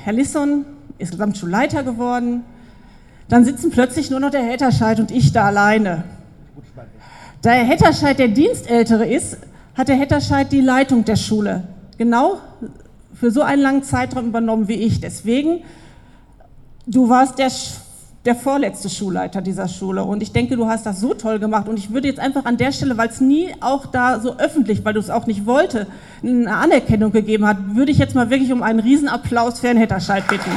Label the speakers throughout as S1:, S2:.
S1: Herr Lisson ist Gesamtschulleiter geworden. Dann sitzen plötzlich nur noch der Hetterscheid und ich da alleine. Da Herr Hetterscheid der Dienstältere ist, hat der Hetterscheid die Leitung der Schule genau für so einen langen Zeitraum übernommen wie ich. Deswegen, du warst der vorletzte Schulleiter dieser Schule und ich denke, du hast das so toll gemacht und ich würde jetzt einfach an der Stelle, weil es nie auch da so öffentlich, weil du es auch nicht wollte, eine Anerkennung gegeben hat, würde ich jetzt mal wirklich um einen Riesenapplaus für Herrn Hetterscheid bitten.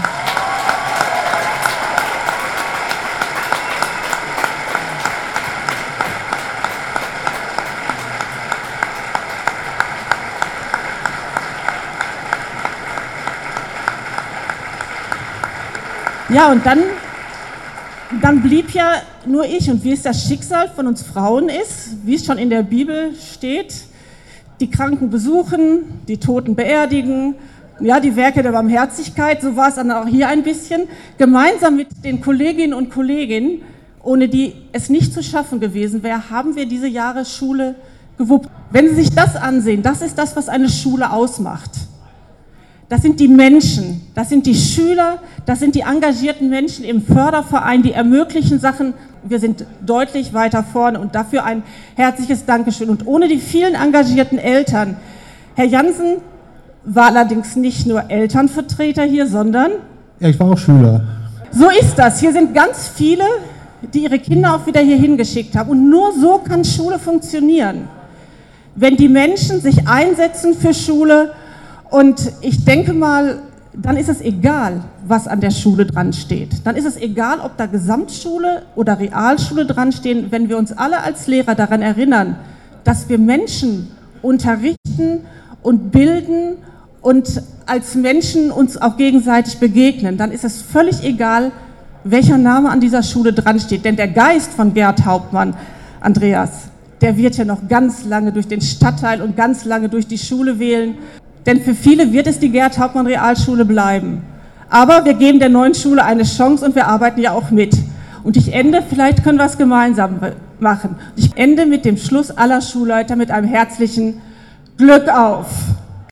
S1: Ja, und dann blieb ja nur ich. Und wie es das Schicksal von uns Frauen ist, wie es schon in der Bibel steht, die Kranken besuchen, die Toten beerdigen, ja, die Werke der Barmherzigkeit, so war es dann auch hier ein bisschen, gemeinsam mit den Kolleginnen und Kollegen, ohne die es nicht zu schaffen gewesen wäre, haben wir diese Jahre Schule gewuppt. Wenn Sie sich das ansehen, das ist das, was eine Schule ausmacht. Das sind die Menschen, das sind die Schüler, das sind die engagierten Menschen im Förderverein, die ermöglichen Sachen. Wir sind deutlich weiter vorne und dafür ein herzliches Dankeschön. Und ohne die vielen engagierten Eltern, Herr Jansen war allerdings nicht nur Elternvertreter hier, sondern...
S2: Ja, ich war auch Schüler.
S1: So ist das. Hier sind ganz viele, die ihre Kinder auch wieder hier hingeschickt haben. Und nur so kann Schule funktionieren. Wenn die Menschen sich einsetzen für Schule. Und ich denke mal, dann ist es egal, was an der Schule dran steht. Dann ist es egal, ob da Gesamtschule oder Realschule dran stehen, wenn wir uns alle als Lehrer daran erinnern, dass wir Menschen unterrichten und bilden und als Menschen uns auch gegenseitig begegnen. Dann ist es völlig egal, welcher Name an dieser Schule dran steht. Denn der Geist von Gerd Hauptmann, Andreas, der wird ja noch ganz lange durch den Stadtteil und ganz lange durch die Schule wählen. Denn für viele wird es die Gerd-Hauptmann-Realschule bleiben. Aber wir geben der neuen Schule eine Chance und wir arbeiten ja auch mit. Und ich ende, vielleicht können wir es gemeinsam machen. Ich ende mit dem Schluss aller Schulleiter mit einem herzlichen Glück auf.